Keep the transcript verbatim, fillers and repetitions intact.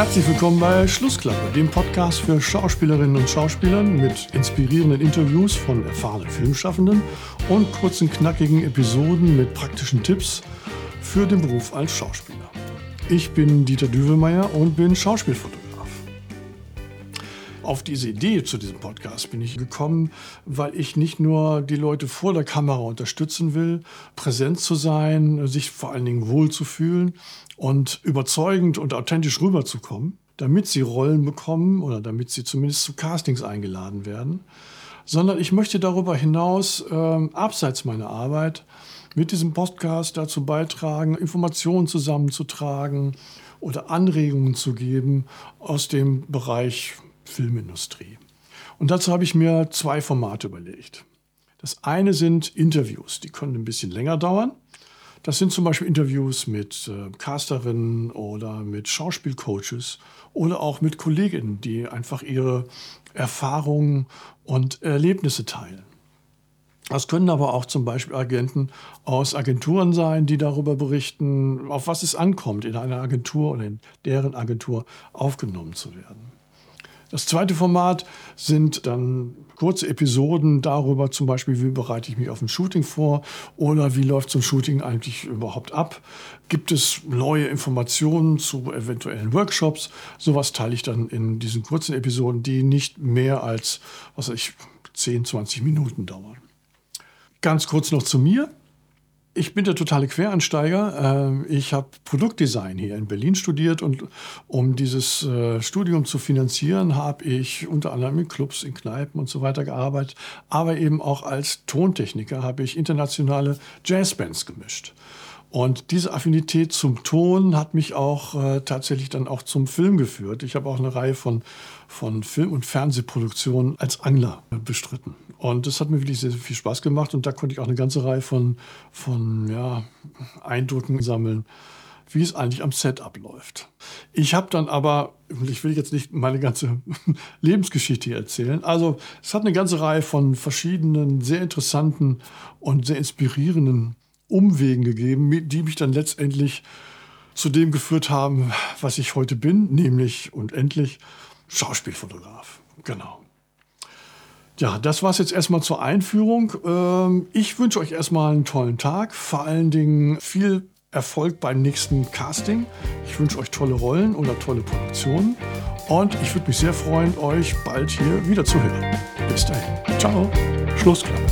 Herzlich willkommen bei Schlussklappe, dem Podcast für Schauspielerinnen und Schauspieler mit inspirierenden Interviews von erfahrenen Filmschaffenden und kurzen, knackigen Episoden mit praktischen Tipps für den Beruf als Schauspieler. Ich bin Dieter Düvelmeier und bin Schauspielfotograf. Auf diese Idee zu diesem Podcast bin ich gekommen, weil ich nicht nur die Leute vor der Kamera unterstützen will, präsent zu sein, sich vor allen Dingen wohlzufühlen und überzeugend und authentisch rüberzukommen, damit sie Rollen bekommen oder damit sie zumindest zu Castings eingeladen werden, sondern ich möchte darüber hinaus, äh, abseits meiner Arbeit, mit diesem Podcast dazu beitragen, Informationen zusammenzutragen oder Anregungen zu geben aus dem Bereich Filmindustrie. Und dazu habe ich mir zwei Formate überlegt. Das eine sind Interviews, die können ein bisschen länger dauern. Das sind zum Beispiel Interviews mit äh, Casterinnen oder mit Schauspielcoaches oder auch mit Kolleginnen, die einfach ihre Erfahrungen und Erlebnisse teilen. Das können aber auch zum Beispiel Agenten aus Agenturen sein, die darüber berichten, auf was es ankommt, in einer Agentur oder in deren Agentur aufgenommen zu werden. Das zweite Format sind dann kurze Episoden darüber, zum Beispiel, wie bereite ich mich auf ein Shooting vor oder wie läuft so ein Shooting eigentlich überhaupt ab? Gibt es neue Informationen zu eventuellen Workshops? Sowas teile ich dann in diesen kurzen Episoden, die nicht mehr als, was weiß ich, zehn, zwanzig Minuten dauern. Ganz kurz noch zu mir. Ich bin der totale Quereinsteiger. Ich habe Produktdesign hier in Berlin studiert und um dieses Studium zu finanzieren, habe ich unter anderem in Clubs, in Kneipen und so weiter gearbeitet. Aber eben auch als Tontechniker habe ich internationale Jazzbands gemischt. Und diese Affinität zum Ton hat mich auch äh, tatsächlich dann auch zum Film geführt. Ich habe auch eine Reihe von, von Film- und Fernsehproduktionen als Angler bestritten. Und das hat mir wirklich sehr, sehr viel Spaß gemacht. Und da konnte ich auch eine ganze Reihe von, von ja, Eindrücken sammeln, wie es eigentlich am Set abläuft. Ich habe dann aber, ich will jetzt nicht meine ganze Lebensgeschichte hier erzählen, also es hat eine ganze Reihe von verschiedenen, sehr interessanten und sehr inspirierenden Umwegen gegeben, die mich dann letztendlich zu dem geführt haben, was ich heute bin, nämlich und endlich Schauspielfotograf. Genau. Ja, das war's jetzt erstmal zur Einführung. Ich wünsche euch erstmal einen tollen Tag, vor allen Dingen viel Erfolg beim nächsten Casting. Ich wünsche euch tolle Rollen oder tolle Produktionen und ich würde mich sehr freuen, euch bald hier wieder zu hören. Bis dahin. Ciao. Schlussklappe.